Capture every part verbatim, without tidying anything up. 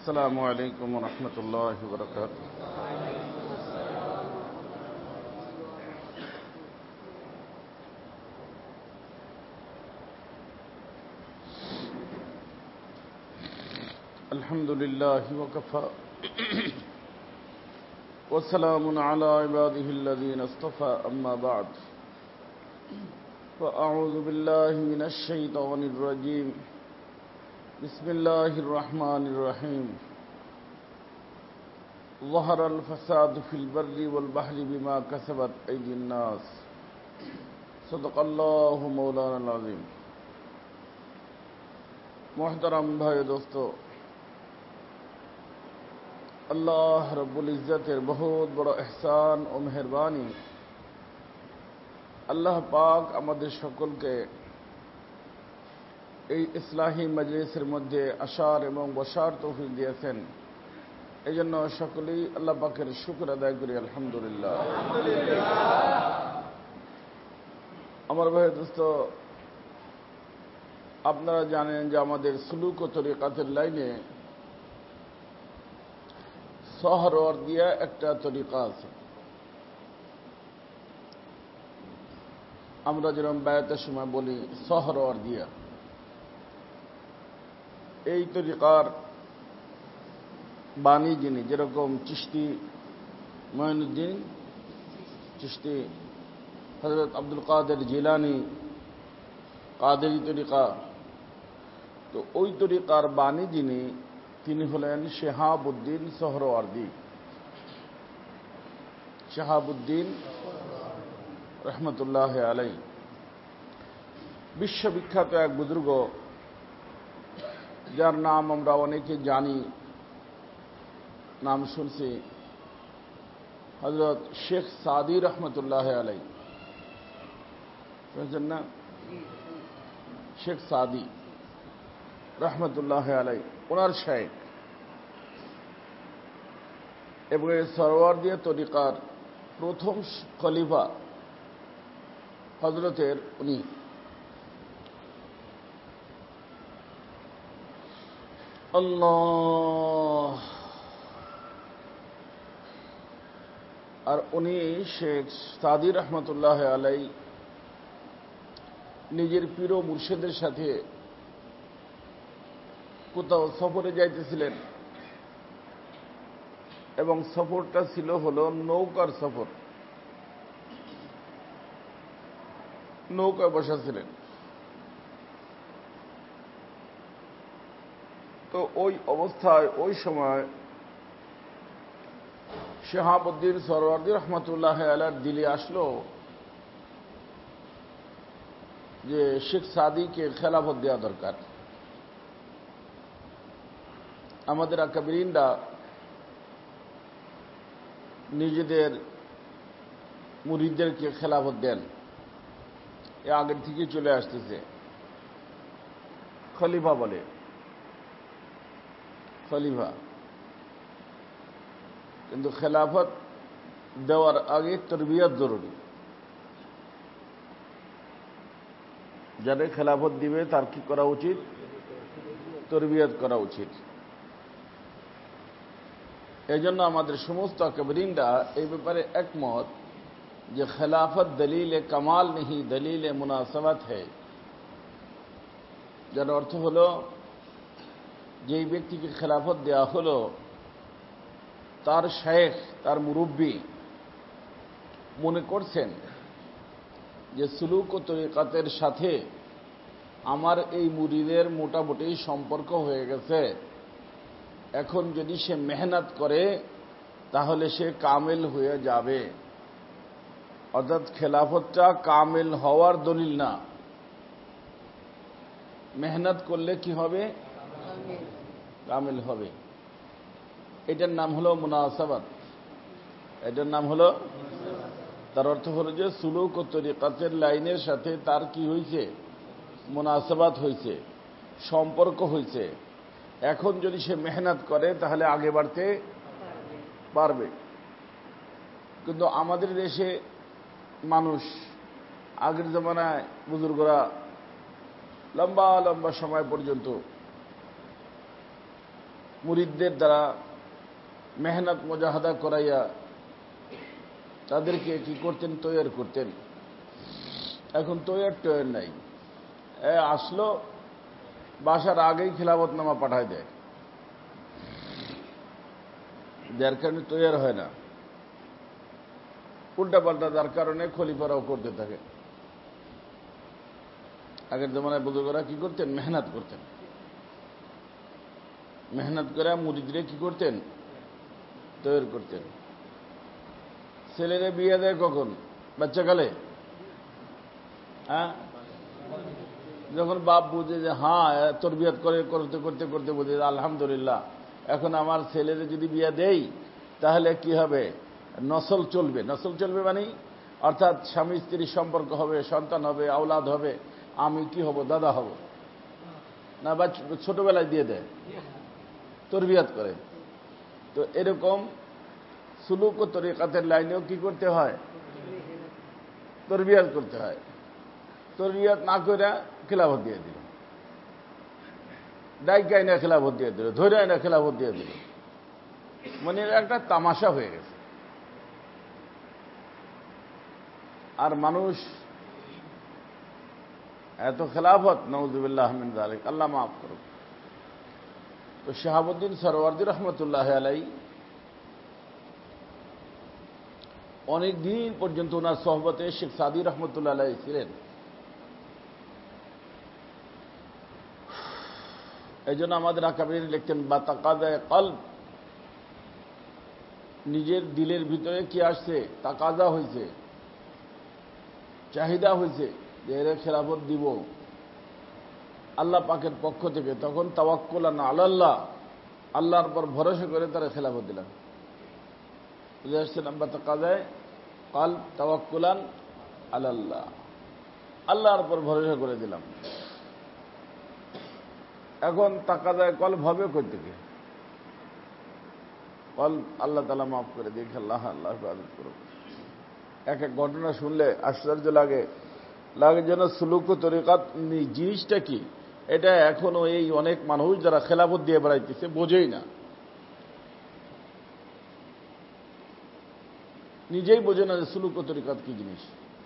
السلام عليكم ورحمة الله وبركاته. الحمد لله وكفى وسلام على عباده الذين اصطفى أما بعد فأعوذ بالله من الشيطان الرجيم بسم الله الرحمن الرحيم ظهر الفساد في البر والبحر بما كسبت أيدي الناس صدق الله مولانا العظيم. محترم भाई दोस्तों, अल्लाह रब्बुल इज़्ज़तेर बहुत बड़ एहसान और मेहरबानी আল্লাহ পাক আমাদের সকলকে এই ইসলাহি মজলিসের মধ্যে আসার এবং বসার তৌফিক দিয়েছেন। এই জন্য সকলেই আল্লাহ পাকের শুকর আদায় করি আলহামদুলিল্লাহ। আমার ভাই দোস্ত, আপনারা জানেন যে আমাদের সুলুক ও তরিকাতের লাইনে সহরওয়ার দিয়া একটা তরিকা আছে। আমরা যেরকম বায়াতের সময় বলি সহরওয়ার দিয়া, এই তরিকার বাণী যিনি, যেরকম চিশতি মঈনুদ্দিন চিশতি, হযরত আব্দুল কাদের জিলানী, কাদেরি তরিকা, তো ওই তরিকার বাণী যিনি, তিনি হলেন শিহাবুদ্দিন সোহরাওয়ার্দী। শিহাবুদ্দিন রহমতুল্লাহ আলাইহি বিশ্ববিখ্যাত এক বুজুর্গ, যার নাম আমরা অনেকে জানি, নাম শুনছি, হযরত শেখ সাদি রহমতুল্লাহ আলাইহি। শুনছেন না? শেখ সাদি রহমতুল্লাহ আলাইহি ওনার শাইখ, এবং এই সরওয়ার্দিয়া তরিকার প্রথম খলিফা হযরতের উনি। আল্লাহ। আর উনি শেখ সাদি রহমতুল্লাহ আলাইহি নিজের পীর ও মুর্শিদের সাথে কোথাও সফরে যাইতেছিলেন, এবং সফরটা ছিল হলো নৌকার সফর। নৌকায় বসা ছিলেন। তো ওই অবস্থায় ওই সময় শিহাবুদ্দিন সোহরাওয়ার্দী রহমতুল্লাহ আলাইহির দিলে আসলো যে শেখ সাদিকে খেলাফত দেওয়া দরকার। আমাদের আকাবিরিনরা নিজেদের মুরিদদেরকে খেলাফত দেন, এ আগের থেকে চলে আসতেছে। খলিফা বলে, খলিফা। কিন্তু খেলাফত দেওয়ার আগে তরবিয়ত জরুরি। যাদের খেলাফত দিবে তার কি করা উচিত? তরবিয়ত করা উচিত। এই জন্য আমাদের সমস্ত আকাবিরিনরা এই ব্যাপারে একমত যে খেলাফত দলিল কামাল নেই, দলিল মুনাসাবাত হ্যায়। যার অর্থ হল, যেই ব্যক্তিকে খেলাফত দেওয়া হলো তার শায়েখ, তার মুরব্বী মনে করছেন যে সুলুক ও তরিকাতের সাথে আমার এই মুরিদের মোটামুটি সম্পর্ক হয়ে গেছে, এখন যদি সে মেহনত করে তাহলে সে কামেল হয়ে যাবে। অর্থাৎ খেলাফতটা কামেল হওয়ার দলিল না, মেহনত করলে কি হবে? কামেল হবে। এটার নাম হলো মুনাসাবাত। এটার নাম হলো, তার অর্থ হলো যে সুলুক ও তরিকাতের লাইনের সাথে তার কি হয়েছে? মুনাসাবাত হয়েছে, সম্পর্ক হয়েছে। এখন যদি সে মেহনত করে তাহলে আগে বাড়তে পারবে। কিন্তু আমাদের দেশে মানুষ, আগের জমানায় বুজুর্গরা লম্বা লম্বা সময় পর্যন্ত মুরিদদের দ্বারা মেহনত মুজাহাদা করাইয়া তাদেরকে কি করতেন, তৈরি করতেন। এখন তৈরি টৈর নাই, এ আসলো বাসার আগেই খিলাফতনামা পাঠায় দেয়, যার কারণে তৈরি হয় না, উল্টা পাল্টা, যার কারণে খলিফারাও করতে থাকে। আগের জমানায় বুজুর্গরা কি করতেন, মেহনত করতেন, মেহনত করে মুরিদরে কি করতেন, তৈরি করতেন। ছেলেরে বিয়ে দেয় কখন, বাচ্চাকালে, হ্যাঁ, যখন বাপ বুঝে যে হ্যাঁ তরবিয়ত করে করতে করতে করতে বুঝে আলহামদুলিল্লাহ এখন আমার ছেলেরে যদি বিয়ে দেই তাহলে কি হবে, নসল চলবে। নসল চলবে মানে অর্থাৎ স্বামী স্ত্রীর সম্পর্ক হবে, সন্তান হবে, আওলাদ হবে, আমি কি হব, দাদা হব না, বা ছোটবেলায় দিয়ে দেয়, তরবিয়ত করে। তো এরকম সুলুক ও তরিকাতের লাইনেও কি করতে হয়, তরবিয়ত করতে হয়। তরবিয়ত না করে খিলাফত দিয়ে দিল, ডাইকাই না খিলাফত দিয়ে দিল, ধরে না খিলাফত দিয়ে দিল, মানে একটা তামাশা হয়ে গেছে। আর মানুষ এত খেলাফত, নাউযুবিল্লাহ মিন যালিক, আল্লাহ মাফ করুক। তো শাহাবুদ্দিন সরওয়ার্দী রহমতুল্লাহ আলাইহি অনেক দিন পর্যন্ত ওনার সোহবতে শেখ সাদী রহমতুল্লাহ আলাইহি ছিলেন। এই জন্য আমাদের আকাবির লিখতেন বা তাকাদায়ে কলব, নিজের দিলের ভিতরে কি আসছে, তাকাজা হয়েছে, চাহিদা হয়েছে যে এর খেলাফত দিব আল্লাহ পাকের পক্ষ থেকে, তখন তাওয়াক্কুলান আলাল্লাহ, আল্লাহর পর ভরসা করে তারা খেলাফত দিলাম। বুঝে আসছেন, বা তাকাদায়ে কলব, তাওয়াক্কুলান আলাল্লাহ, আল্লাহর পর ভরসা করে দিলাম। এখন তাকাদায়ে কলব হবে কই থেকে, কলব আল্লাহ তাআলা মাফ করে দিক, আল্লাহ আল্লাহ ইবাদত করুক। এক এক ঘটনা শুনলে আশ্চর্য লাগে, লাগে যেন সুলুক ও তরিকাত জিনিসটা কি, এটা এখনো এই অনেক মানুষ যারা খেলাফত দিয়ে বেড়াইতেছে বোঝেই না, নিজেই বোঝে না যে সুলুক ও তরিকাত কি জিনিস।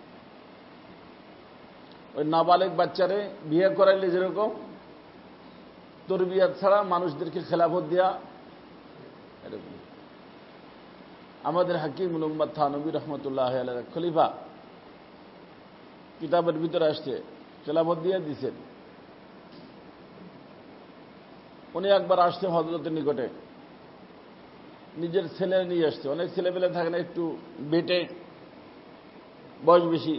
ওই নাবালেক বাচ্চারে বিয়ে করাইলে যেরকম তরবিয়ত ছাড়া মানুষদেরকে খেলাফত দেয়া, এরকম। আমাদের হাকিমুল উম্মাত থানবী রহমতুল্লাহ আলাইহি খলিফা কিতাবের ভিতরে আসছে, খেলাফত দিয়ে দিচ্ছেন। উনি একবার আসছে হযরতের নিকটে, নিজের ছেলে নিয়ে আসছে। অনেক ছেলেপেলে থাকে না একটু বেটে, বয়স বেশি,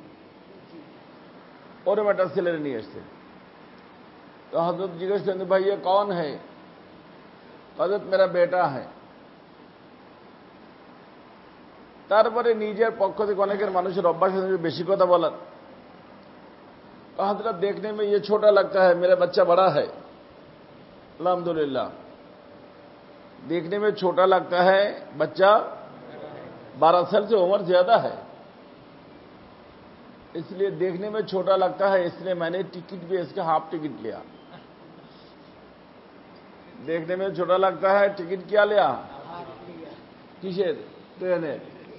ওরম একটা ছেলের নিয়ে আসছে। तो हजरत जिज्ञेस करेंगे भाई ये कौन है, हजरत मेरा बेटा है। তারপরে নিজের পক্ষ থেকে অনেকের মানুষের অভ্যাস আছে বেশি কথা বলার। तो हजरत देखने में ये छोटा लगता है, मेरा बच्चा बड़ा है, अल्हम्दुलिल्लाह। देखने में छोटा लगता है, बच्चा बारह साल से उम्र ज्यादा है, इसलिए देखने में छोटा लगता है, इसलिए मैंने टिकट भी इसका हाफ टिकट लिया। देखने में छोटा लगता है, टिकट क्या लिया, किसेर ट्रेনের,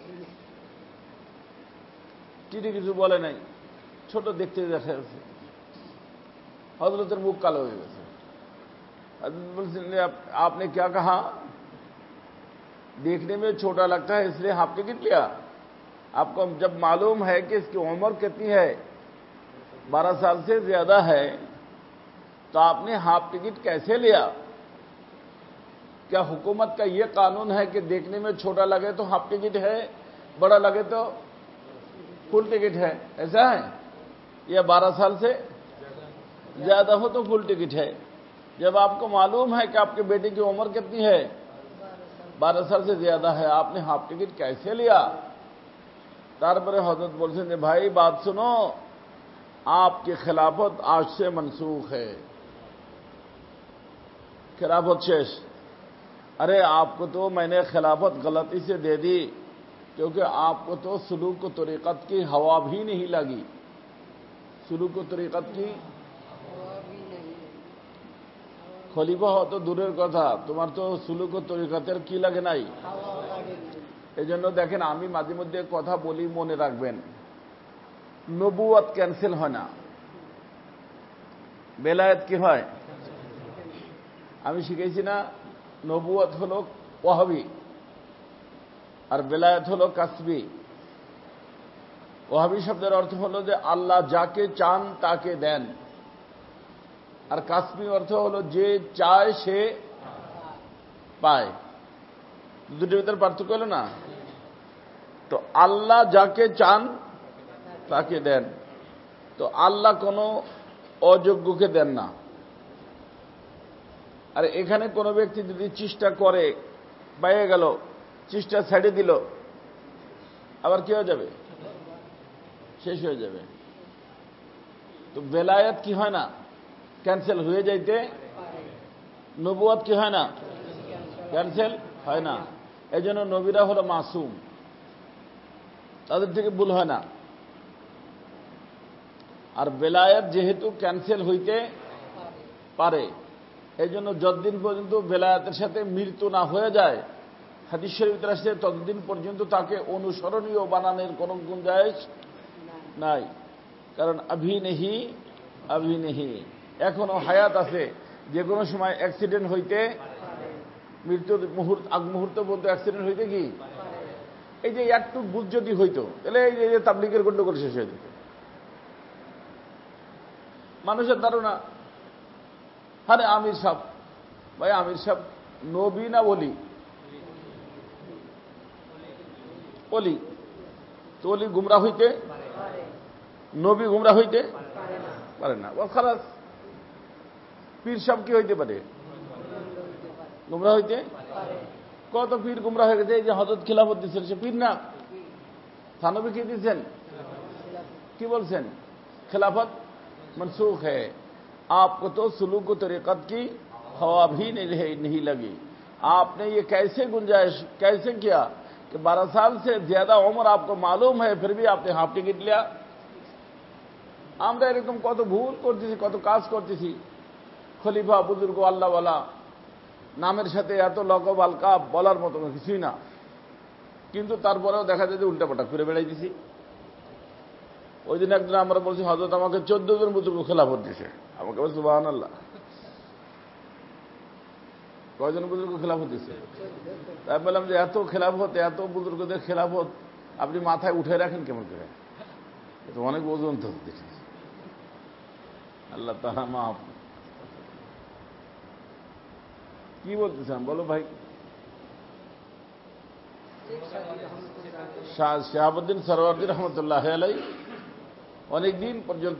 টিটি কিছু বলে নাই, ছোট দেখতে দেখা যাচ্ছে। হযরতের মুখ কালো হয়ে গেছে। हजरत बोलते आपने क्या कहा, देखने में छोटा लगता है इसलिए हाफ टिकट लिया। आपको जब मालूम है कि इसकी उम्र कितनी है, बारह साल से ज्यादा है, तो आपने हाफ टिकट कैसे लिया? क्या हुकूमत का यह कानून है कि देखने में छोटा लगे तो हाफ टिकट है, बड़ा लगे तो फुल टिकट है, ऐसा है? या बारह साल से ज्यादा हो तो फुल टिकट है? जब आपको मालूम है कि आपके बेटे की उम्र कितनी है, बारह साल से ज्यादा है, आपने हाफ टिकट कैसे लिया? तारपरे हजरत बोलते हैं भाई बात सुनो, आपकी खिलाफत आज से मनसूख है, खिलाफत शेष। अरे आपको तो मैंने खिलाफत गलती से दे दी, क्योंकि आपको तो सुलूक व तरीक़त की हवा भी नहीं लगी, सुलूक व तरीक़त की খলিফা হওয়া তো দূরের কথা, তোমার তো সুলুক ও তরিকাতের কি লাগে নাই। এই জন্য দেখেন, আমি মাঝে মধ্যে কথা বলি, মনে রাখবেন, নবুয়ত ক্যান্সেল হয় না, বেলায়েত কি হয়। আমি শিখেছি না, নবুয়ত হলো ওয়াহাবি আর বেলায়েত হলো কাসবি। ওয়াহাবি শব্দের অর্থ হলো যে আল্লাহ যাকে চান তাকে দেন, আর কাসবি অর্থ হলো যে চায় সে পায়। দুটির ভিতরে পার্থক্য হলো না। তো আল্লাহ যাকে চান তাকে দেন, তো আল্লাহ কোনো অযোগ্যকে দেন না। আর এখানে কোনো ব্যক্তি যদি চেষ্টা করে, পেয়ে গেল, চেষ্টা ছেড়ে দিল, আবার কি হয়ে যাবে, শেষ হয়ে যাবে। তো বেলায়েত কি হয় না, ক্যান্সেল হয়ে যাইতে, নবুয়ত কি হয় না, ক্যান্সেল হয় না। এই জন্য নবীরা হলো মাসুম, তাদের থেকে ভুল হয় না। আর বেলায়েত যেহেতু ক্যান্সেল হইতে পারে, এই জন্য যতদিন পর্যন্ত বেলায়েতের সাথে মৃত্যু না হয়ে যায়, হাদিস শরীফে আসছে, ততদিন পর্যন্ত তাকে অনুসরণীয় বানানোর কোন গুঞ্জাইশ নাই। কারণ আভি নেহি আভি নেহি, এখনো হায়াত আছে, যে কোনো সময় অ্যাক্সিডেন্ট হইতে, মৃত্যুর মুহূর্ত আগ মুহূর্ত বলতে অ্যাক্সিডেন্ট হইতে কি, এই যে একটু বুঝ যদি হইতো, তাহলে এই যে তাবলীগের গন্ডগোল শেষ হয়ে যেত। মানুষের ধারণা, আরে আমির সাহেব, ভাই আমির সাহেব নবী না বলি, বলি তো বলি গুমরা হইতে, নবী গুমরা হইতে পারে না। ও খালাস, পীর সাহেব কি হইতে পারে, গুমরা হইতে। কত পীর গুমরা হয়ে গেছে। এই যে হযরত খিলাফত দিচ্ছেন, সে পীর না, থানবী কি দিচ্ছেন, কি বলছেন, खिलाफत मनसूख है, आपको तो सुलूक तरीक़त की हवा भी नहीं, नहीं लगी। आपने ये कैसे गुंजाइश कैसे किया कि बारह साल से ज्यादा उम्र आपको मालूम है, फिर भी आपने हाफ टिकट लिया। আমরা এরকম কত ভুল করতেছি, কত কাজ করতেছি। খলিফা, বুজুর্গ, আল্লাহওয়ালা, নামের সাথে এত লকব আলকাব বলার মতো কিছুই না, কিন্তু তারপরেও দেখা যায় যে উল্টাপাল্টা করে বেড়াইতেছি। ওই দিন একদিন আমরা বলছি, হযরত আমাকে চোদ্দ জন বুজুর্গ খেলাফত দিয়েছে। আমাকে বলছে সুবহানাল্লাহ, কয়জন বুজুর্গ খেলাফত দিয়েছে? তাই বললাম যে এত খেলাফত, এত বুজুর্গদের খেলাফত আপনি মাথায় উঠে রাখেন কেমন করে? তো অনেক ওজন তো দেখেছি। আল্লাহ তাআলা মাফ। কি বলতেছেন বলো ভাই? শাহাবুদ্দিন সরওয়ার্দী রহমতুল্লাহ আলাইহি অনেকদিন পর্যন্ত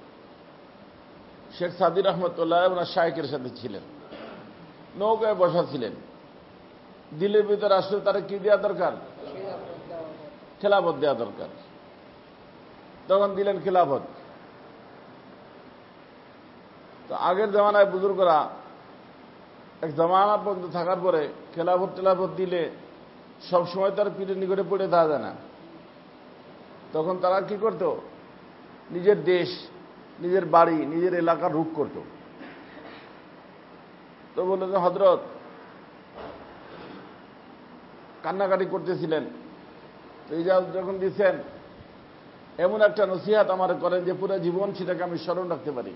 শেখ সাদি রহমতুল্লাহ ওনার শায়েখের সাথে ছিলেন, নৌকায় বসা ছিলেন। দিলের ভিতরে আসলে তারা কি দেওয়া দরকার? খেলাফত দেওয়া দরকার। তখন দিলেন খেলাফত। তো আগের জামানায় বুজুর্গরা এক জামানা পর্যন্ত থাকার পরে খেলাফত টেলাফত দিলে সবসময় তার পীরের নিকটে পড়ে থাকা যায় না। তখন তারা কি করত? নিজের দেশ, নিজের বাড়ি, নিজের এলাকা রুখ করত। তো বলল যে হযরত কান্নাকাটি করতেছিলেন, তো এই যখন দিচ্ছেন, এমন একটা নসিহত আমার করেন যে পুরো জীবন সেটাকে আমি স্মরণ রাখতে পারি।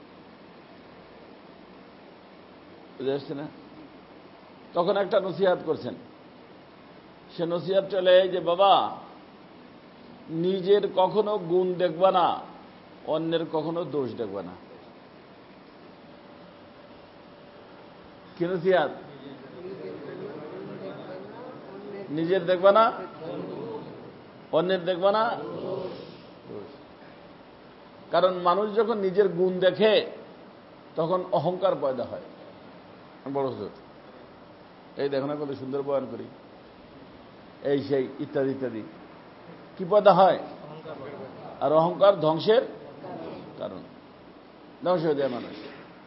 বুঝে আসছে না? তখন একটা নসিহত করছেন। সে নসিহত চলে যে বাবা, নিজের কখনো গুণ দেখবা না, অন্যের কখনো দোষ দেখবা না। কি নসিহত? নিজের দেখবা না, অন্যের দেখবা না। কারণ মানুষ যখন নিজের গুণ দেখে তখন অহংকার পয়দা হয়। বড় হুজুর, এই দেখো না কত সুন্দর বয়ান করি, এই সেই ইত্যাদি ইত্যাদি, কি পয়দা হয়? আর অহংকার ধ্বংসের কারণ, ধ্বংস হয়ে যায় মানুষ।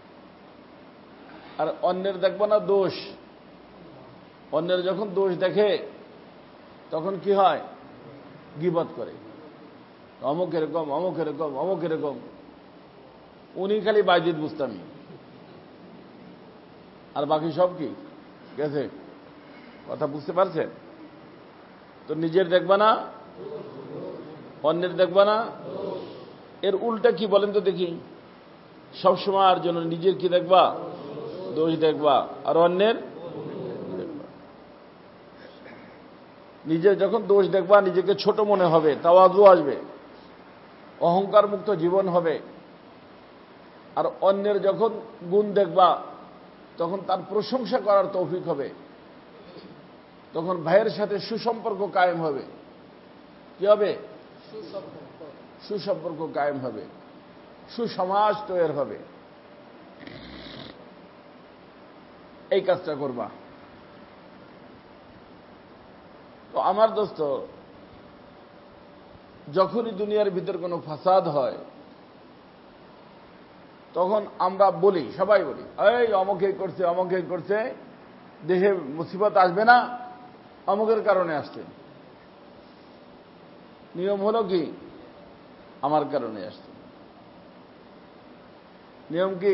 আর অন্যের দেখবো না দোষ, অন্যের যখন দোষ দেখে তখন কি হয়? গীবত করে, অমুক এরকম, অমুক এরকম, অমুক এরকম। উনি খালি বাইজিদ বুস্তামি, আর বাকি সব কি গেছে। কথা বুঝতে পারছেন? তো নিজের দেখবা না, অন্যের দেখবা না। এর উল্টা কি বলেন তো দেখি? সবসময়ের জন্য নিজের কি দেখবা? দোষ দেখবা, আর অন্যের দেখবা। নিজের যখন দোষ দেখবা, নিজেকে ছোট মনে হবে, তাওয়াজু আসবে, অহংকার মুক্ত জীবন হবে। আর অন্যের যখন গুণ দেখবা, তখন তার প্রশংসা করার তৌফিক হবে। তখন ভাইয়ের সাথে সুসম্পর্ক কায়েম হবে। কি হবে? সুসম্পর্ক কায়েম হবে, সুসমাজ তৈরি হবে। এই কাজটা করবা। তো আমার দোস্ত, যখনই দুনিয়ার ভিতর কোনো ফাসাদ হয়, তখন আমরা বলি, সবাই বলি, এই অমুকে করছে, অমুকে করছে, দেহে মুসিবত আসবে না, অমুকের কারণে আসছে। নিয়ম হলো কি? আমার কারণে আসছে। নিয়ম কি?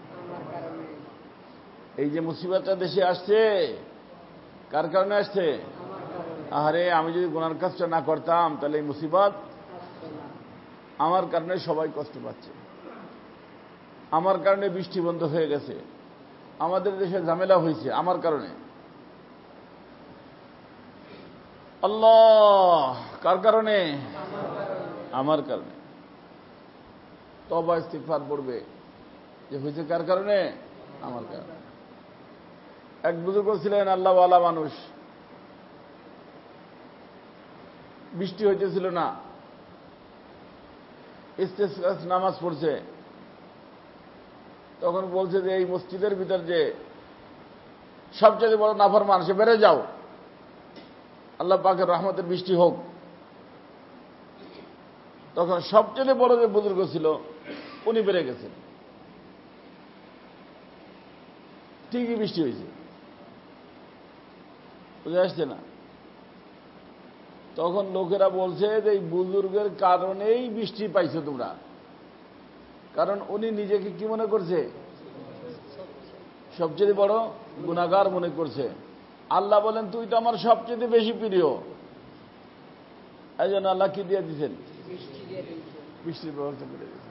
এই যে মুসিবতটা দেশে আসছে, কার কারণে আসছে? আরে আমি যদি গুনার কাজটা না করতাম, তাহলে এই মুসিবত আমার কারণে সবাই কষ্ট পাচ্ছে। আমার কারণে বৃষ্টি বন্ধ হয়ে গেছে, আমাদের দেশে ঝামেলা হয়েছে আমার কারণে। আল্লাহ, কার কারণে? আমার কারণে। তওবা ইস্তিগফার পড়বে যে হয়েছে কার কারণে? আমার কারণে। এক বুজুর্গ ছিলেন, আল্লাহওয়ালা মানুষ। বৃষ্টি হইতেছিল না, ইস্তেসকা নামাজ পড়ছে। তখন বলছে যে এই মসজিদের ভিতর যে সবচেয়ে বড় নাফরমান, সে বেড়ে যাও, আল্লাহ পাকের রহমতের বৃষ্টি হোক। তখন সবচেয়ে বড় যে বুজুর্গ ছিল, উনি বেড়ে গেছেন। ঠিকই বৃষ্টি হয়েছে, বুঝে আসছে না? তখন লোকেরা বলছে যে এই বুজুর্গের কারণেই বৃষ্টি পাইছো তোমরা, কারণ উনি নিজেকে কি মনে করছে? সবচেয়ে বড় গুনাহগার মনে করছে। আল্লাহ বলেন, তুই তো আমার সবচেয়ে বেশি প্রিয়। এই জন্য আল্লাহ কি দিয়ে দিচ্ছেন? বৃষ্টির ব্যবস্থা করে দিয়েছেন।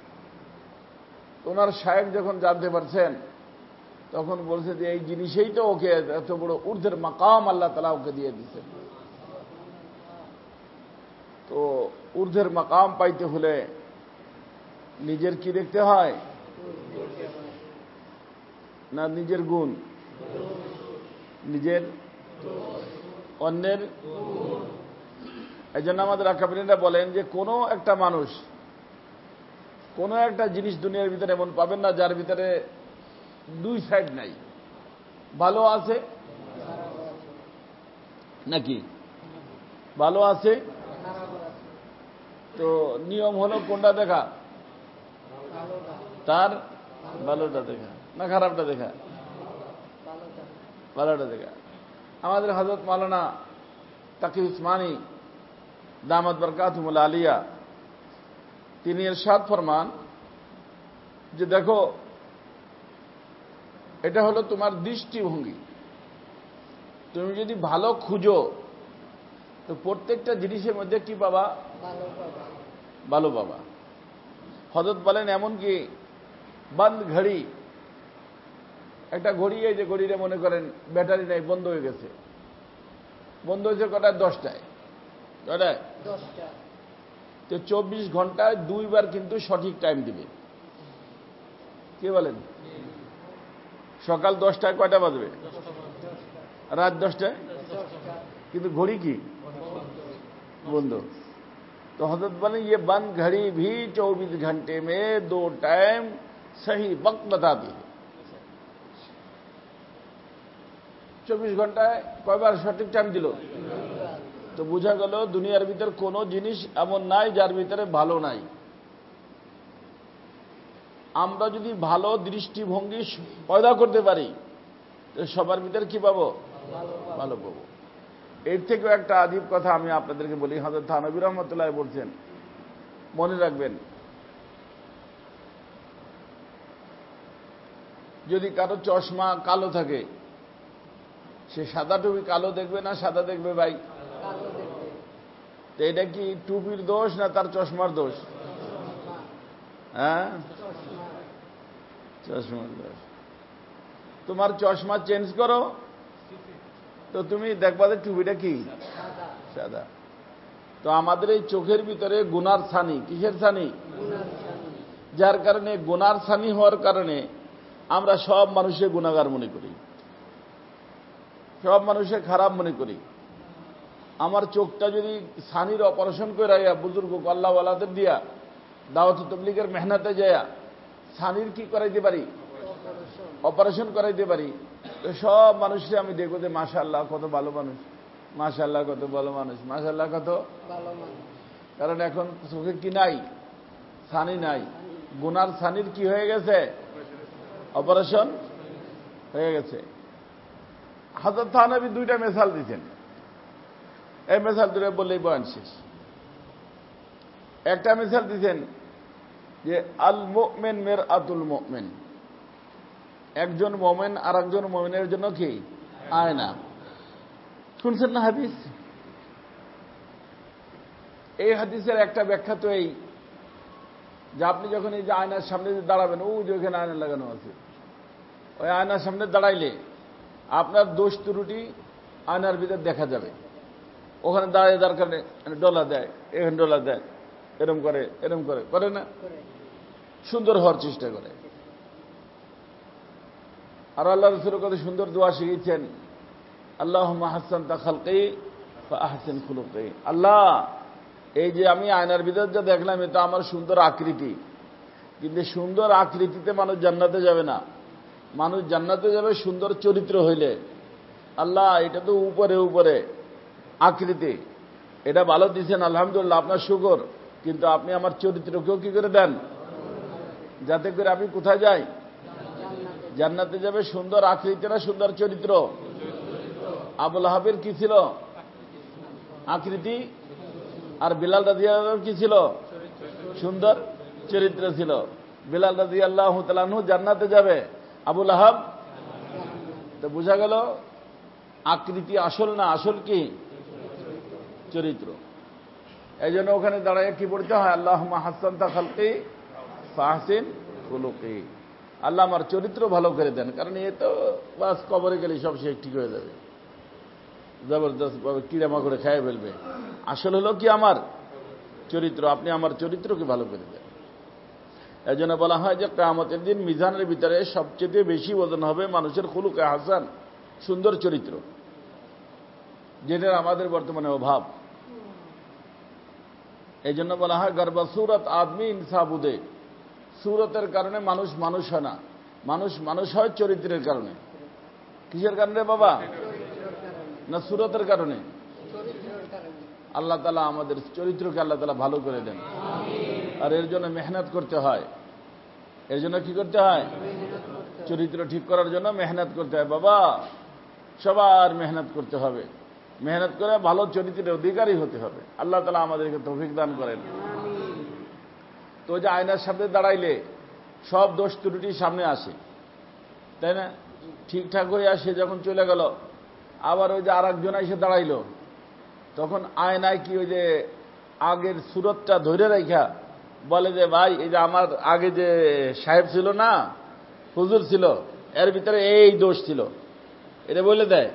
ওনার শায়েখ যখন জানতে পারছেন, তখন বলছে যে এই জিনিসেই তো ওকে এত বড় ঊর্ধ্বের মাকাম আল্লাহ তাআলা ওকে দিয়ে দিচ্ছেন। তো ঊর্ধ্বের মাকাম পাইতে হলে নিজের কি দেখতে হয়? না নিজের গুণ, নিজের, অন্যের। এই জন্য আমাদের আকাবিরিনরা বলেন যে কোনো একটা মানুষ, কোনো একটা জিনিস দুনিয়ার ভিতরে এমন পাবেন না যার ভিতরে দুই সাইড নাই, ভালো আছে নাকি ভালো আছে। তো নিয়ম হলো কোনটা দেখা? তার ভালোটা দেখা না খারাপটা দেখা? ভালোটা দেখা। আমাদের হযরত মাওলানা তাকি উসমানী দামাত বরকাতুহুল আলিয়া, তিনি ইরশাদ ফরমান যে দেখো, এটা হলো তোমার দৃষ্টিভঙ্গি। তুমি যদি ভালো খুঁজো তো প্রত্যেকটা জিনিসের মধ্যে কি পাবা? ভালো পাবা। হযরত বলেন এমনকি বন্ধ ঘড়ি, একটা ঘড়ি, এই যে ঘড়িটা মনে করেন ব্যাটারি নাই, বন্ধ হয়ে গেছে। বন্ধ হয়েছে কটায়? দশটায়। কটায়? দশটা। তো চব্বিশ ঘন্টায় দুইবার কিন্তু সঠিক টাইম দিবে। কি বলেন? সকাল দশটায় কয়টা বাজবে? রাত দশটায়। কিন্তু ঘড়ি কি বন্ধ। तो हजरत बने ये बंद घड़ी भी चौबीस घंटे में दो टाइम सही वक्त बताती है। चौबीस घंटाয় কয়বার সঠিক টাইম দিল? তো বোঝা গেল দুনিয়ার ভিতর কোনো জিনিস এমন নাই যার ভিতরে ভালো নাই। আমরা যদি ভালো দৃষ্টিভঙ্গি পয়দা করতে পারি তো সবার ভিতরে কি পাবো? ভালো পাবো। এর থেকেও একটা আজীব কথা আমি আপনাদেরকে বলি। হযরত থানবী রহমাতুল্লাহ বলছেন, মনে রাখবেন, যদি কারো চশমা কালো থাকে, সে সাদা টুপি কালো দেখবে না সাদা দেখবে ভাই? তো এটা কি টুপির দোষ না তার চশমার দোষ? হ্যাঁ, চশমার দোষ। তোমার চশমা চেঞ্জ করো তো তুমি দেখবা যে টুপিটা কি সাদা। তো আমাদের এই চোখের ভিতরে গুনার ছানি, কিসের ছানি? যার কারণে গুনার ছানি হওয়ার কারণে আমরা সব মানুষের গুনাহগার মনে করি, সব মানুষের খারাপ মনে করি। আমার চোখটা যদি ছানির অপারেশন করে বুজুর্গ আল্লাহওয়ালাদের দিয়া দাওয়াত তাবলীগের মেহনতে যায় ছানির কি করাইতে পারি? অপারেশন করাইতে পারি। তো সব মানুষকে আমি দেখবো যে মাশাআল্লাহ কত ভালো মানুষ, মাশাআল্লাহ কত ভালো মানুষ, মাশাআল্লাহ কত ভালো মানুষ। কারণ এখন চোখে কি নাই? ছানি নাই। গুনার ছানির কি হয়ে গেছে? অপারেশন হয়ে গেছে। হযরত থানবী দুইটা মিসাল দিয়েছেন, এই মিসাল দুটো বললেই বয়ান শেষ। একটা মিসাল দিয়েছেন যে আল মুমিন মিরআতুল মুমিন, একজন মুমিন আর একজন মুমিনের জন্য কি আয়না। শুনছেন না হাদিস? এই হাদিসের একটা ব্যাখ্যা তো এই যে আপনি যখন এই যে আয়নার সামনে দাঁড়াবেন, ও যে ওখানে আয়না লাগানো আছে, ওই আয়নার সামনে দাঁড়াইলে আপনার দোষ ত্রুটি আয়নার ভিতর দেখা যাবে। ওখানে দাঁড়িয়ে যার কারণে ডলা দেয়, এখানে ডলা দেয়, এরম করে এরম করে করে না, সুন্দর হওয়ার চেষ্টা করে। আর আল্লাহ রাসূল কত সুন্দর দোয়া শিখিয়েছেন, আল্লাহুম্মা হাসসানতা খালকি ফাআহসিন খুলুকি। আল্লাহ, এই যে আমি আয়নার ভিতর যা দেখলাম এটা আমার সুন্দর আকৃতি, কিন্তু সুন্দর আকৃতিতে মানুষ জান্নাতে যাবে না। মানুষ জান্নাতে যাবে সুন্দর চরিত্র হইলে। আল্লাহ, এটা তো উপরে উপরে আকৃতি, এটা ভালো দিচ্ছেন, আলহামদুলিল্লাহ, আপনার শুকর, কিন্তু আপনি আমার চরিত্রকেও কি করে দেন, যাতে করে আমি কোথায় যাই? জান্নাতে যাবে। সুন্দর আকৃতি না সুন্দর চরিত্র? আবুল আহাবের কি ছিল? আকৃতি। আর বিলাল রাদিয়াল্লাহু কি ছিল? সুন্দর চরিত্র ছিল। বিলাল রাদিয়াল্লাহু তাআলা আনহু জান্নাতে যাবে, আবুল আহাব। তো বোঝা গেল আকৃতি আসল না, আসল কি? চরিত্র। এই জন্য ওখানে দাঁড়ায় কি পড়তে হয়? আল্লাহুম্মা হাসসানতা খালকি ফাহসিন খুলুকি। আল্লাহ আমার চরিত্র ভালো করে দেন, কারণ এ তো বাস কবরে গেলে সব শেষ ঠিক হয়ে যাবে, জবরদস্ত ভাবে কিরামা করে খেয়ে ফেলবে। আসল হলো কি? আমার চরিত্র। আপনি আমার চরিত্রকে ভালো করে দেন। এই জন্য বলা হয় যে কিয়ামতের দিন মিজানের ভিতরে সবচেয়ে বেশি ওজন হবে মানুষের খুলুকে হাসান, সুন্দর চরিত্র, যেটার আমাদের বর্তমানে অভাব। এই জন্য বলা হয় গর্বা সুরত আদমি ইনসাবুদে, সুরতের কারণে মানুষ মানুষ হয় না, মানুষ মানুষ হয় চরিত্রের কারণে। কিসের কারণে বাবা? না সুরতের কারণে? আল্লাহ তাআলা আমাদের চরিত্রকে আল্লাহ তাআলা ভালো করে দেন। আর এর জন্য মেহনত করতে হয়। এর জন্য কি করতে হয়? চরিত্র ঠিক করার জন্য মেহনত করতে হয় বাবা, সবার মেহনত করতে হবে। মেহনত করে ভালো চরিত্রের অধিকারী হতে হবে। আল্লাহ তাআলা আমাদেরকে তৌফিক দান করেন। তো যে আয়নার সামনে দাঁড়াইলে সব দোষ ত্রুটি সামনে আসে, তাই না? ঠিকঠাক হয়ে আসে, যখন চলে গেল আবার ওই যে আর একজন এসে দাঁড়াইল, তখন আয়নায় কি ওই যে আগের সুরতটা ধরে রাখা বলে যে ভাই, এই যে আমার আগে যে সাহেব ছিল না, হুজুর ছিল, এর ভিতরে এই দোষ ছিল, এটা বলে দেয়,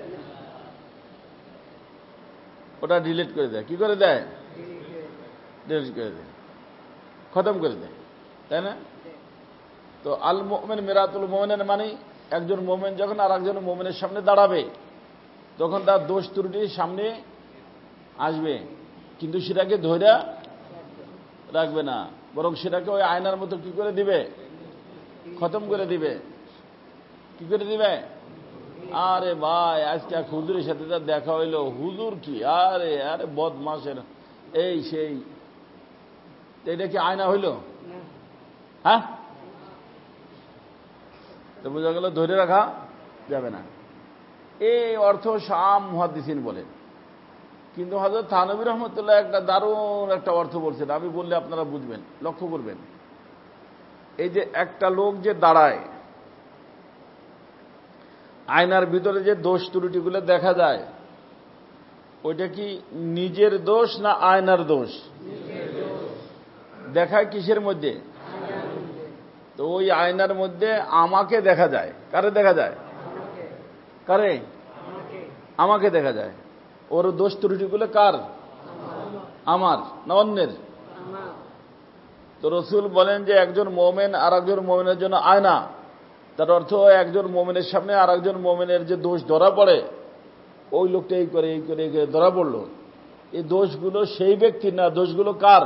ওটা ডিলিট করে দেয়। কি করে দেয়? ডিলিট করে দেয়, খতম করে দেয়, তাই না? তো আল মুমিন মিরাতুল মুমিনের মানে একজন মুমিন যখন আর একজন মুমিনের সামনে দাঁড়াবে তখন তার দোষ ত্রুটি সামনে আসবে, কিন্তু সেটাকে ধরে রাখবে না, বরং সেটাকে ওই আয়নার মতো কি করে দিবে? খতম করে দিবে। কি করে দিবে? আরে ভাই, আজকে এক হুজুরের সাথে তার দেখা হইল, হুজুর কি আরে আরে বদমাশের এই সেই, এটা কি আয়না হইল? হ্যাঁ, তো বোঝা গেল ধরে রাখা যাবে না। এই অর্থ শাম মুহাদ্দিসিন বলেন, কিন্তু হযরত থানবী রহমতুল্লাহ একটা দারুণ একটা অর্থ বলছেন, আমি বললে আপনারা বুঝবেন, লক্ষ্য করবেন। এই যে একটা লোক যে দাঁড়ায়, আয়নার ভিতরে যে দোষ ত্রুটিগুলো দেখা যায়, ওইটা কি নিজের দোষ না আয়নার দোষ? দেখায় কিসের মধ্যে? তো ওই আয়নার মধ্যে আমাকে দেখা যায়। কারে দেখা যায়? কারে? আমাকে দেখা যায়। ওর দোষ ত্রুটিগুলো কার? আমার না অন্যের? তো রসুল বলেন যে একজন মোমেন আর একজন মোমেনের জন্য আয়না। তার অর্থ একজন মোমেনের সামনে আর একজন মোমেনের যে দোষ ধরা পড়ে, ওই লোকটা এই করে এই করে এই করে ধরা পড়লো, এই দোষগুলো সেই ব্যক্তি না, দোষগুলো কার?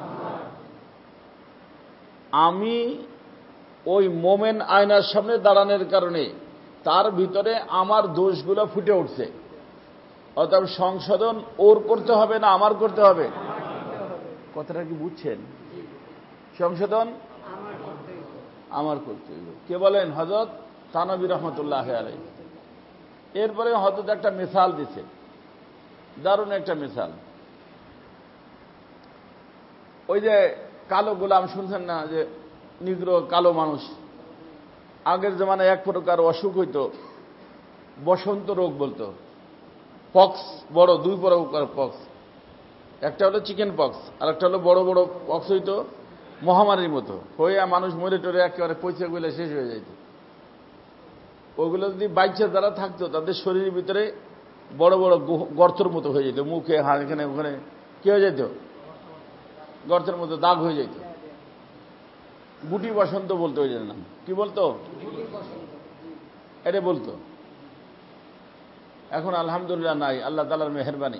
আমি ওই মোমেন আয়নার সামনে দাঁড়ানোর কারণে তার ভিতরে আমার দোষগুলো ফুটে উঠছে। অর্থাৎ সংশোধন ওর করতে হবে না আমার করতে হবে? কথাটা কি বুঝছেন? সংশোধন আমার করতে হবে। কে বলেন? হযরত থানভী রহমতুল্লাহ আলাইহি। এরপরে হযরত একটা মিসাল দিছে, দারুণ একটা মিসাল। ওই যে কালো গোলাম শুনছেন না, যে নিগ্রো কালো মানুষ, আগের জমানায় এক প্রকার অসুখ হইতো, বসন্ত রোগ বলতো, পক্স, বড় দুই প্রকার পক্স। একটা হলো চিকেন পক্স, আর একটা হলো বড় বড় পক্স হইতো মহামারীর মতো, হয়ে মানুষ মরে টরে একেবারে পয়সা গুলো শেষ হয়ে যাইত। ওগুলো যদি বাইচা যারা থাকতো তাদের শরীরের ভিতরে বড় বড় গর্তের মতো হয়ে যেত, মুখে হাত এখানে ওখানে কি হয়ে যেত? গর্তের মতো দাগ হয়ে যেত। গুটি বসন্ত বলতো ওই জন্য। কি বলতো? এটা বলতো। এখন আলহামদুলিল্লাহ নাই, আল্লাহ তাআলার মেহেরবানি।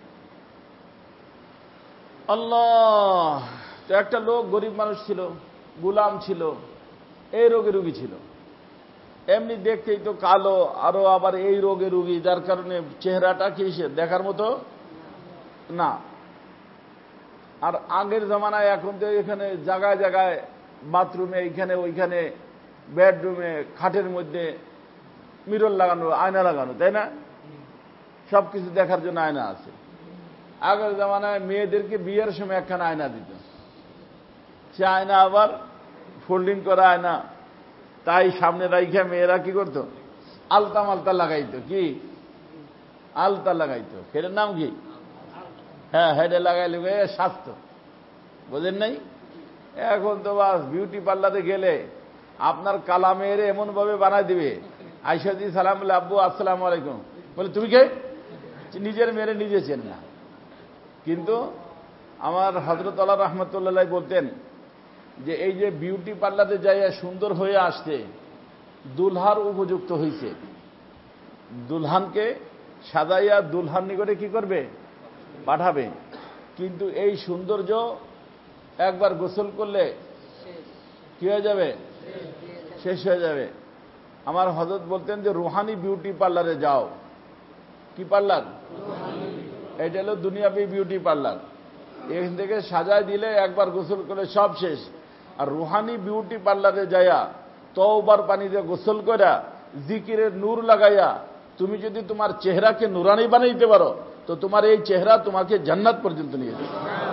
আল্লাহ। তো একটা লোক গরিব মানুষ ছিল, গোলাম ছিল, এই রোগে রোগী ছিল। এমনি দেখতেই তো কালো, আরো আবার এই রোগে রোগী, যার কারণে চেহারাটা কি দেখার মতো না। আর আগের জামানায় এখন তো এখানে জায়গায় জায়গায় বাথরুমে, এইখানে ওইখানে, বেডরুমে, খাটের মধ্যে মিরর লাগানো, আয়না লাগানো, তাই না? সবকিছু দেখার জন্য আয়না আছে। আগের জামানায় মেয়েদেরকে বিয়ের সময় একখানা আয়না দিত, সে আয়না আবার ফোল্ডিং করা আয়না, তাই সামনে রাইখা মেয়েরা কি করতো? আলতা মালতা লাগাইতো। কি আলতা লাগাইতো? সেটার নাম কি? হ্যাঁ, হেডে লাগাইলে স্বাস্থ্য, বোঝেন নাই? এখন তো বাস বিউটি পার্লারে গেলে আপনার কালা মেয়েরে এমন ভাবে বানাই দিবে, আইসাদি সালাম বলে, আব্বু আসসালাম আলাইকুম বলে, তুমি কে? নিজের মেয়েরে নিজে চেন না। কিন্তু আমার হযরত আল্লাহ রাহমাতুল্লাহ বলতেন যে এই যে বিউটি পার্লারে যাইয়া সুন্দর হয়ে আসছে, দুলহার উপযুক্ত হয়েছে। দুলহানকে সাজাইয়া দুলহান নিকটে কি করবে? পাঠাবে। কিন্তু এই সৌন্দর্য একবার গোসল করলে কি হয়ে যাবে? শেষ হয়ে যাবে। আমার হযরত বলতেন যে রুহানি বিউটি পার্লারে যাও। কি পার্লার? এটা হলো দুনিয়াবি বিউটি পার্লার। এখান থেকে সাজায় দিলে একবার গোসল করলে সব শেষ। আর রুহানি বিউটি পার্লারে যাইয়া তওবার পানিতে গোসল করা, জিকিরের নূর লাগাইয়া তুমি যদি তোমার চেহারাকে নুরানি বানাইতে পারো, তো তোমার এই চেহারা তোমাকে জান্নাত পর্যন্ত নিয়ে যাবে।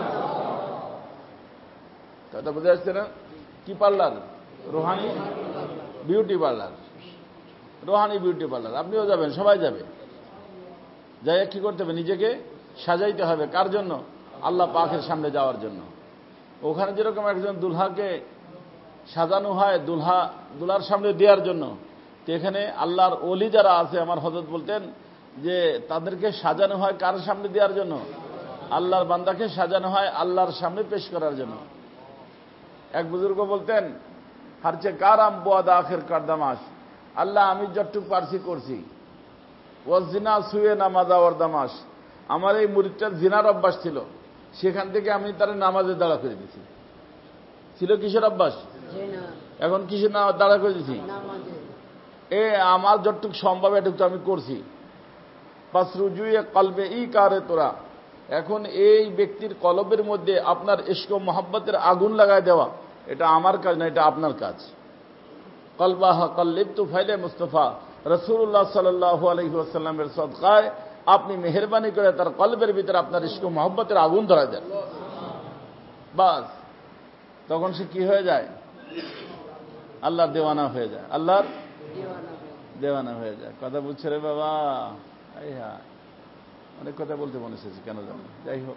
কথা বুঝে আসছে না? কি parlour? Ruhani beauty parlour. Ruhani beauty parlour আপনিও যাবেন, সবাই যাবে। যাই কি করতে হবে? নিজেকে সাজাইতে হবে। কার জন্য? আল্লাহ পাকের সামনে যাওয়ার জন্য। ওখানে যেরকম একজন দুলহাকে সাজানো হয় দুলহা দুলার সামনে দেওয়ার জন্য, তো এখানে আল্লাহর ওলি যারা আছে, আমার হযরত বলতেন যে তাদেরকে সাজানো হয় কার সামনে দেওয়ার জন্য? আল্লাহর বান্দাকে সাজানো হয় আল্লাহর সামনে পেশ করার জন্য। এক বুজুর্গ বলতেন, হারচে কারাম বুয়াদ আখের কারদামাস, আল্লাহ আমি যতটুকু পারছি করছি। ওয়াজিনা সুয়ে নামাজা ওয়ারদামাস, আমার এই মুরিদটার জিনার অভ্যাস ছিল, সেখান থেকে আমি তার নামাজে দাঁড়া করে দিয়েছি। ছিল কিসের অভ্যাস? এখন কিসের না দাঁড়া করে দিয়েছি? এ আমার যতটুকু সম্ভব এটুকু আমি করছি। পাসরুজুয়ে কলবে ই কারে তোরা, এখন এই ব্যক্তির কলবের মধ্যে আপনার ইশক ও মোহাব্বতের আগুন লাগায় দেওয়া, এটা আমার কাজ না, এটা আপনার কাজ। কলবাহ কল্লিবতু ফাইলে মুস্তাফা, রাসূলুল্লাহ সাল্লাল্লাহু আলাইহি ওয়াসাল্লামের সদকায় আপনি মেহেরবানি করে তার কলবের ভিতরে আপনার ইশক ও মোহাব্বতের আগুন ধরা দেন। বাস, তখন সে কি হয়ে যায়? আল্লাহর দেওয়ানা হয়ে যায়। আল্লাহর দেওয়ানা হয়ে যায়। কথা বুঝছে রে বাবা? এই হ্যাঁ, অনেক কথা বলতে মনে এসেছে, কেন জানো। যাই হোক,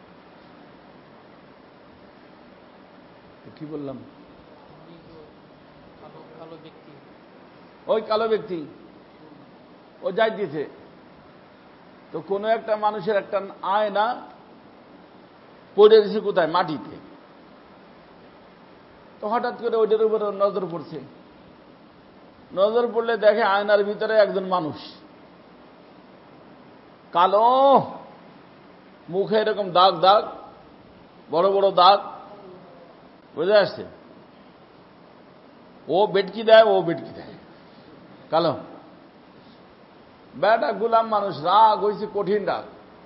কি বললাম? ওই কালো ব্যক্তি ও যাই দিয়েছে, তো কোনো একটা মানুষের একটা আয়না পড়ে গেছে কোথায়, মাটিতে। তো হঠাৎ করে ওইটার উপরে নজর পড়ছে। নজর পড়লে দেখে আয়নার ভিতরে একজন মানুষ, কালো, মুখে এরকম দাগ দাগ, বড় বড় দাগ, বুঝে আসছে। ও বেটকি দেয়, ও বেটকি দেয়, কালো। বেটা গুলাম মানুষ, রাগ হয়েছে, কঠিন রাগ।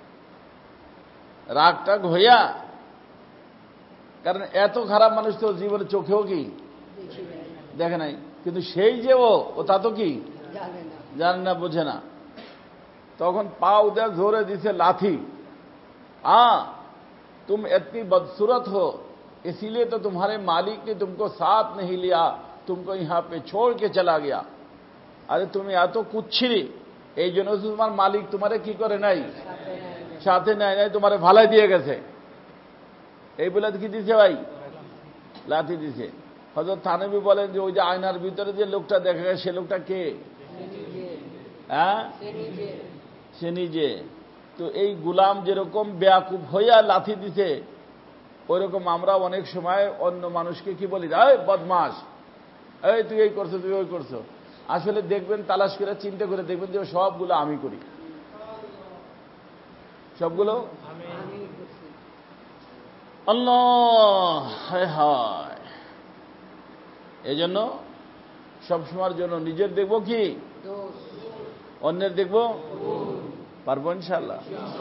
রাগ টাগ হইয়া, কারণ এত খারাপ মানুষ তো জীবনে চোখেও কি দেখে নাই, কিন্তু সেই যে ও ও তা তো কি জানে না, বোঝে না। তখন পা উদয় জোরে দিছে लाठी। हाँ, तुम इतनी बदसूरत हो, इसीलिए तो तुम्हारे मालिक ने तुमको साथ नहीं लिया, तुमको यहाँ पे छोड़ के चला गया। अरे तुम या तो कुच्छिरी, এই জন্য তোমার মালিক তোমারে কি করে নাই, সাথে নাই নাই, তোমারে ভালাই দিয়ে গেছে। এই বলে কি দিছে ভাই? লাঠি দিছে। হযরত থানবী বলেন যে ওই যে আয়নার ভিতরে যে লোকটা দেখা গেছে, সে লোকটা কে? হ্যাঁ, সে নিজে। তো এই গুলাম যেরকম বেয়াকুব হইয়া লাথি দিছে, ওই রকম আমরা অনেক সময় অন্য মানুষকে কি বলি, এই বদমাশ, এই তুই এই করছো, তুই ওই করছো। আসলে দেখবেন, তালাশ করে চিন্তা করে দেখবেন যে সবগুলো আমি করি, সবগুলো আল্লাহ। হায় হায়। এই জন্য সবসময়ের জন্য নিজের দেখবো কি, অন্যের দেখবো। পারবো ইনশাআল্লাহ,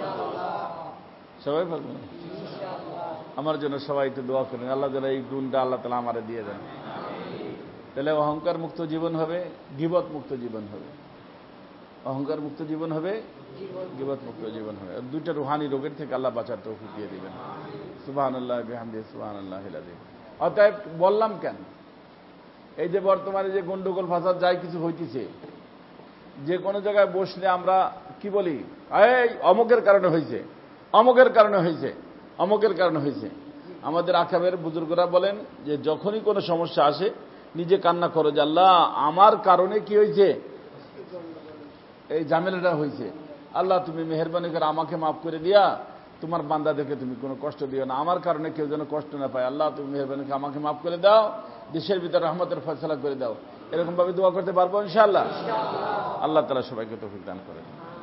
সবাই পারবো। আমার জন্য সবাই একটু দোয়া করেন, আল্লাহ যেন এই গুণটা আল্লাহ তাআলা আমারে দিয়ে দেন। তাহলে অহংকার মুক্ত জীবন হবে, গীবত মুক্ত জীবন হবে। অহংকার মুক্ত জীবন হবে, গীবত মুক্ত জীবন হবে। দুইটা রুহানি রোগের থেকে আল্লাহ বাঁচার তৌফিক দিয়ে দিবেন। সুবহানাল্লাহ বিহামদিহি, সুবহানাল্লাহিল আযীম। অতএব বললাম কেন, এই যে বর্তমানে যে গন্ডগোল ফাসাদ যাই কিছু হইতেছে, যে কোনো জায়গায় বসলে আমরা কি বলি, এই অমুকের কারণে হয়েছে, অমুকের কারণে হয়েছে, অমুকের কারণে হয়েছে। আমাদের আকাবের বুজুর্গরা বলেন যে যখনই কোনো সমস্যা আসে নিজে কান্না করো যে আল্লাহ আমার কারণে কি হয়েছে, এই ঝামেলাটা হয়েছে, আল্লাহ তুমি মেহেরবানি করে আমাকে মাফ করে দিয়া তোমার বান্দাদেরকে তুমি কোনো কষ্ট দিও না, আমার কারণে কেউ যেন কষ্ট না পায়, আল্লাহ তুমি মেহেরবানি করে আমাকে মাফ করে দাও, দেশের ভিতরে রহমতের ফয়সালা করে দাও। এরকম ভাবে দোয়া করতে পারবো ইনশাআল্লাহ। আল্লাহ তাআলা সবাইকে তৌফিক দান করেন।